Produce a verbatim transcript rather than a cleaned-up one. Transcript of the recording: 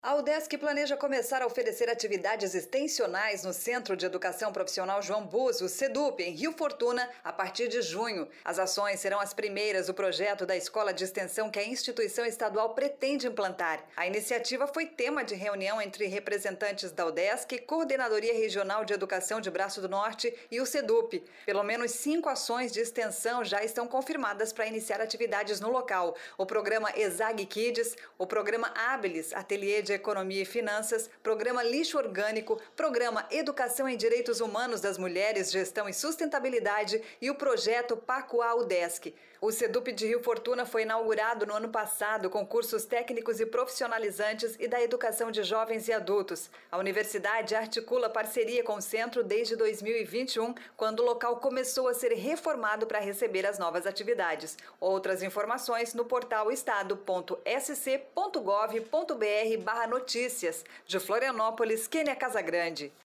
A UDESC planeja começar a oferecer atividades extensionais no Centro de Educação Profissional João Busso, CEDUP, em Rio Fortuna, a partir de junho. As ações serão as primeiras do projeto da escola de extensão que a instituição estadual pretende implantar. A iniciativa foi tema de reunião entre representantes da UDESC, Coordenadoria Regional de Educação de Braço do Norte e o CEDUP. Pelo menos cinco ações de extensão já estão confirmadas para iniciar atividades no local. O programa ESAG Kids, o programa Habilis, Ateliê de Economia e Finanças, Programa Lixo Orgânico, Programa Educação em Direitos Humanos das Mulheres, Gestão e Sustentabilidade e o projeto Pacoá UDESC. O CEDUP de Rio Fortuna foi inaugurado no ano passado com cursos técnicos e profissionalizantes e da educação de jovens e adultos. A universidade articula parceria com o centro desde dois mil e vinte e um, quando o local começou a ser reformado para receber as novas atividades. Outras informações no portal estado ponto s c ponto gov ponto b r barra notícias. De Florianópolis, Kênia Casagrande.